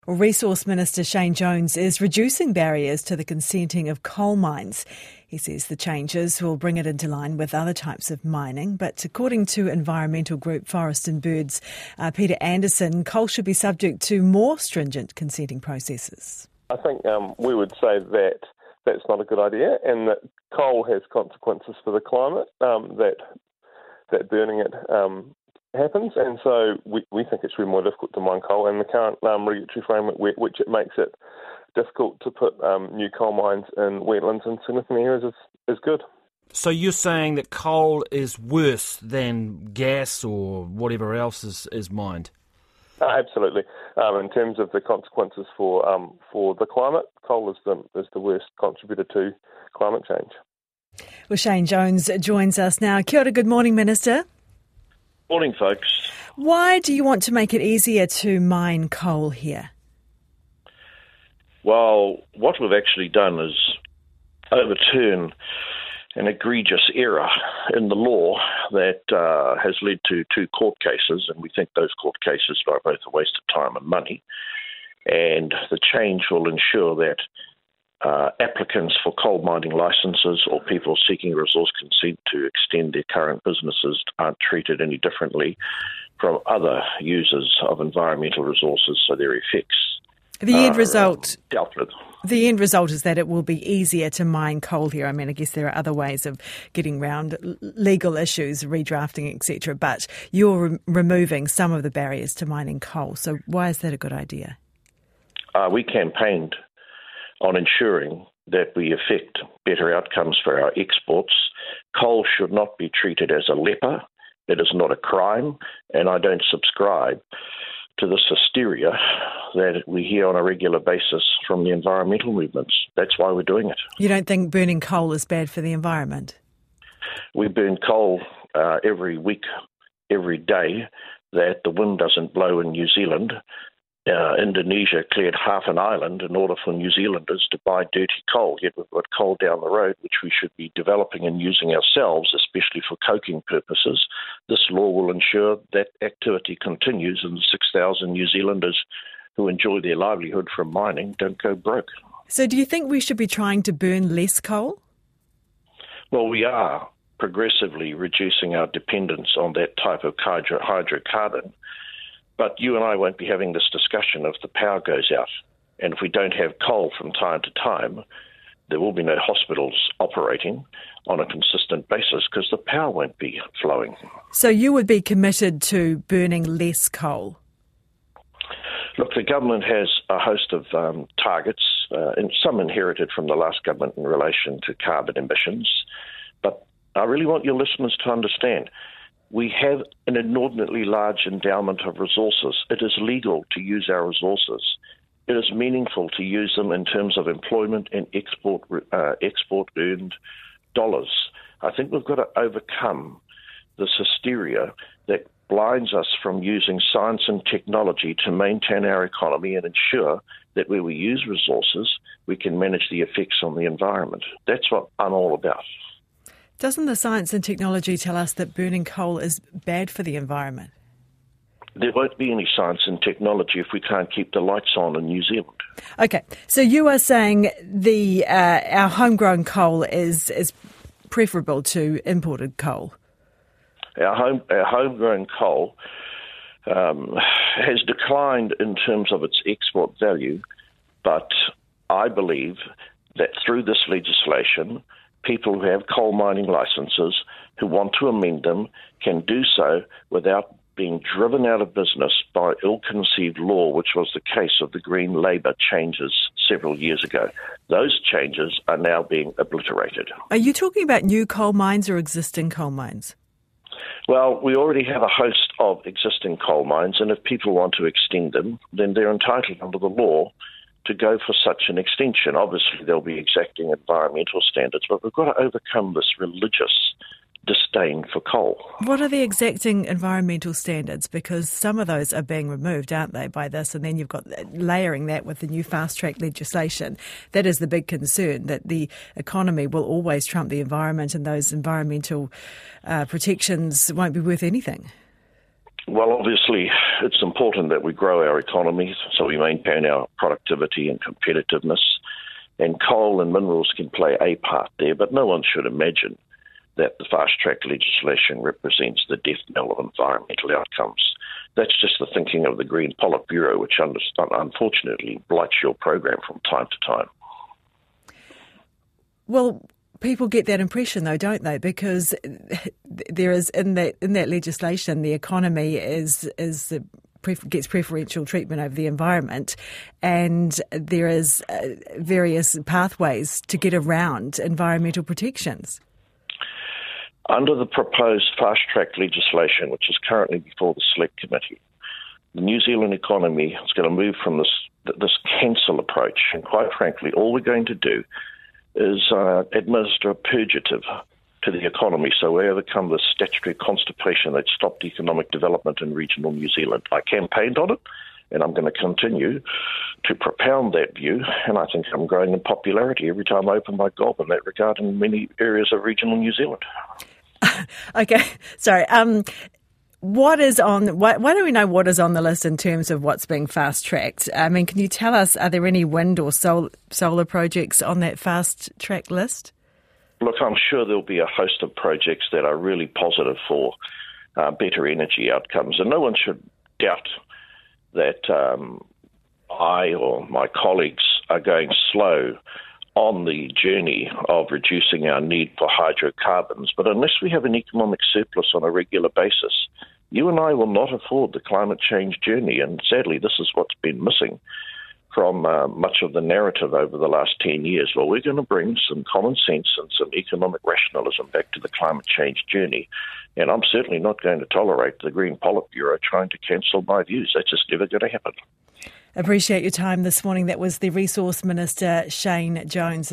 Well, Resource Minister Shane Jones is reducing barriers to the consenting of coal mines. He says the changes will bring it into line with other types of mining. But according to environmental group Forest and Birds, Peter Anderson, coal should be subject to more stringent consenting processes. I think we would say that that's not a good idea, and that coal has consequences for the climate, that burning it happens, and so we think it's really more difficult to mine coal, and the current regulatory framework, which it makes it difficult to put new coal mines in wetlands in significant areas, is good. So you're saying that coal is worse than gas or whatever else is mined? Absolutely. In terms of the consequences for the climate, coal is the worst contributor to climate change. Well, Shane Jones joins us now. Kia ora, good morning, Minister. Morning, folks. Why do you want to make it easier to mine coal here? Well, what we've actually done is overturn an egregious error in the law that has led to 2 court cases, and we think those court cases are both a waste of time and money. And the change will ensure that applicants for coal mining licences or people seeking resource consent to extend their current businesses aren't treated any differently from other users of environmental resources, so their effects The end result dealt with. The end result is that it will be easier to mine coal here. I mean, I guess there are other ways of getting around legal issues, redrafting, etc. But you're removing some of the barriers to mining coal. So why is that a good idea? We campaigned on ensuring that we effect better outcomes for our exports. Coal should not be treated as a leper. It is not a crime, and I don't subscribe to this hysteria that we hear on a regular basis from the environmental movements. That's why we're doing it. You don't think burning coal is bad for the environment? We burn coal every week, every day, that the wind doesn't blow in New Zealand. Indonesia cleared half an island in order for New Zealanders to buy dirty coal, yet we've got coal down the road which we should be developing and using ourselves, especially for coking purposes. This law will ensure that activity continues and the 6,000 New Zealanders who enjoy their livelihood from mining don't go broke. So do you think we should be trying to burn less coal? Well, we are progressively reducing our dependence on that type of hydrocarbon. But you and I won't be having this discussion if the power goes out. And if we don't have coal from time to time, there will be no hospitals operating on a consistent basis because the power won't be flowing. So you would be committed to burning less coal? Look, the government has a host of targets, and some inherited from the last government in relation to carbon emissions. But I really want your listeners to understand we have an inordinately large endowment of resources. It is legal to use our resources. It is meaningful to use them in terms of employment and export earned dollars. I think we've got to overcome this hysteria that blinds us from using science and technology to maintain our economy and ensure that where we use resources, we can manage the effects on the environment. That's what I'm all about. Doesn't the science and technology tell us that burning coal is bad for the environment? There won't be any science and technology if we can't keep the lights on in New Zealand. Okay, so you are saying our homegrown coal is preferable to imported coal? Our homegrown coal has declined in terms of its export value, but I believe that through this legislation, people who have coal mining licences who want to amend them can do so without being driven out of business by ill-conceived law, which was the case of the Green Labour changes several years ago. Those changes are now being obliterated. Are you talking about new coal mines or existing coal mines? Well, we already have a host of existing coal mines, and if people want to extend them, then they're entitled under the law to go for such an extension. Obviously, they'll be exacting environmental standards, but we've got to overcome this religious disdain for coal. What are the exacting environmental standards? Because some of those are being removed, aren't they, by this? And then you've got layering that with the new fast-track legislation. That is the big concern, that the economy will always trump the environment and those environmental protections won't be worth anything. Well, obviously, it's important that we grow our economy so we maintain our productivity and competitiveness. And coal and minerals can play a part there, but no one should imagine that the fast-track legislation represents the death knell of environmental outcomes. That's just the thinking of the Green Politburo, which unfortunately blights your program from time to time. Well, people get that impression, though, don't they? Because there is in that legislation, the economy gets preferential treatment over the environment, and there is various pathways to get around environmental protections. Under the proposed fast-track legislation, which is currently before the Select Committee, the New Zealand economy is going to move from this cancel approach, and quite frankly, all we're going to do is administer a purgative to the economy, so we overcome the statutory constipation that stopped economic development in regional New Zealand. I campaigned on it, and I'm going to continue to propound that view, and I think I'm growing in popularity every time I open my gob in that regard in many areas of regional New Zealand. Okay, sorry. Why don't we know what is on the list in terms of what's being fast-tracked? I mean, can you tell us, are there any wind or solar projects on that fast-track list? Look, I'm sure there'll be a host of projects that are really positive for better energy outcomes, and no one should doubt that I or my colleagues are going slow on the journey of reducing our need for hydrocarbons. But unless we have an economic surplus on a regular basis, you and I will not afford the climate change journey. And sadly, this is what's been missing from much of the narrative over the last 10 years. Well, we're going to bring some common sense and some economic rationalism back to the climate change journey. And I'm certainly not going to tolerate the Green Politburo trying to cancel my views. That's just never going to happen. Appreciate your time this morning. That was the Resource Minister, Shane Jones.